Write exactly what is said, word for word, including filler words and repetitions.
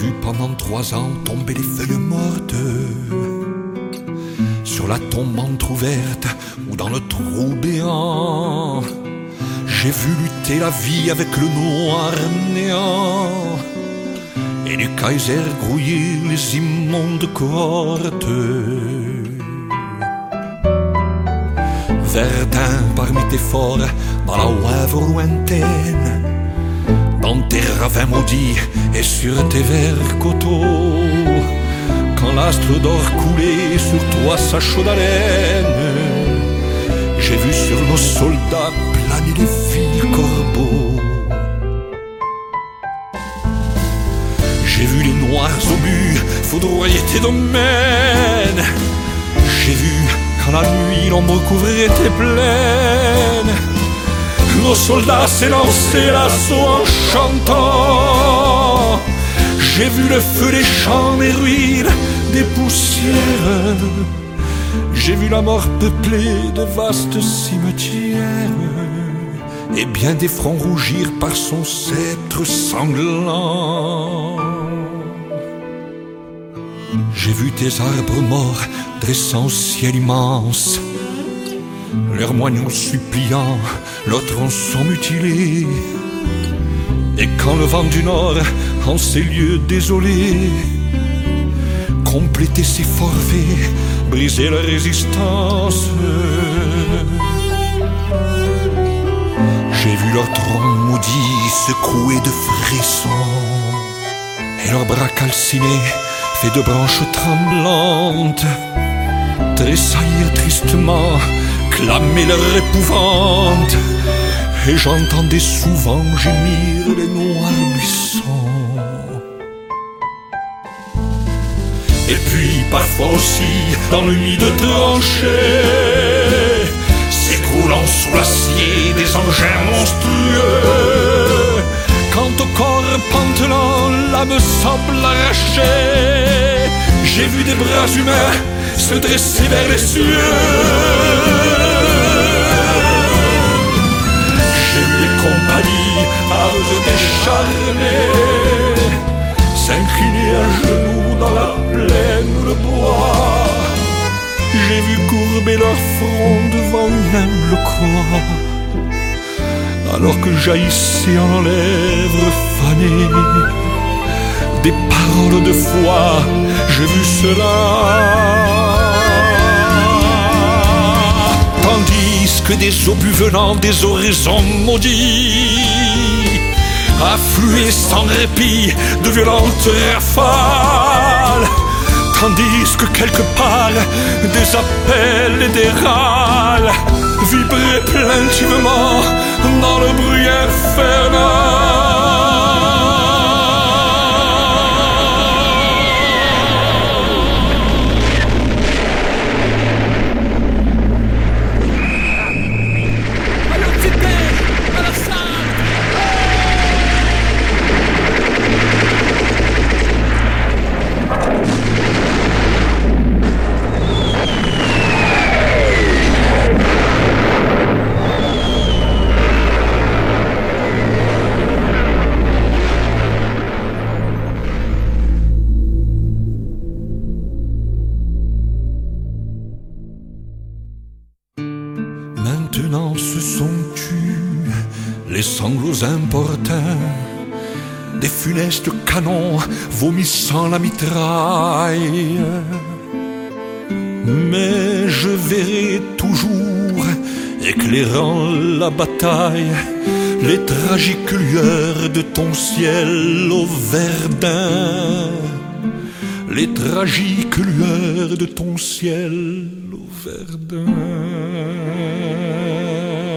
vu pendant trois ans tomber les feuilles mortes sur la tombe entrouverte ou dans le trou béant. J'ai vu lutter la vie avec le noir néant et du Kaiser grouiller les immondes cohortes. Verdun parmi tes forts, dans la Oèvre lointaine, dans tes ravins maudits et sur tes verts coteaux, quand l'astre d'or coulait sur toi sa chaude haleine, j'ai vu sur nos soldats planer les fils corbeaux. J'ai vu les noirs obus foudroyer tes domaines. J'ai vu quand la nuit l'ombre couvrait tes plaines, nos soldats s'élançaient l'assaut en chantant. J'ai vu le feu des champs, des ruines, des poussières. J'ai vu la mort peuplée de vastes cimetières et bien des fronts rougir par son sceptre sanglant. J'ai vu tes arbres morts dressant au ciel immense leurs moignons suppliants, leurs tronçons mutilés. Et quand le vent du nord, en ces lieux désolés, complétait ses forfaits, brisait la résistance, j'ai vu leurs troncs maudits secoués de frissons et leurs bras calcinés, faits de branches tremblantes, tressaillir tristement, clamer leur épouvante. Et j'entendais souvent gémir les noirs buissons. Et puis parfois aussi dans le nid de tranchées, s'écroulant sous l'acier des engins monstrueux, quand au corps pantelant l'âme semble arrachée, j'ai vu des bras humains se dresser vers les cieux. J'ai vu les compagnies armes décharnées s'incliner à genoux dans la plaine ou le bois. J'ai vu courber leur front devant une humble croix, alors que jaillissaient en lèvres fanées des paroles de foi. J'ai vu cela, tandis que des obus venant des horizons maudits affluaient sans répit de violentes rafales, tandis que quelque part des appels et des râles vibraient plaintivement dans le bruit infernal. Maintenant ce sont tues les sanglots importuns des funestes canons vomissant la mitraille. Mais je verrai toujours, éclairant la bataille, les tragiques lueurs de ton ciel au Verdun, les tragiques lueurs de ton ciel au Verdun.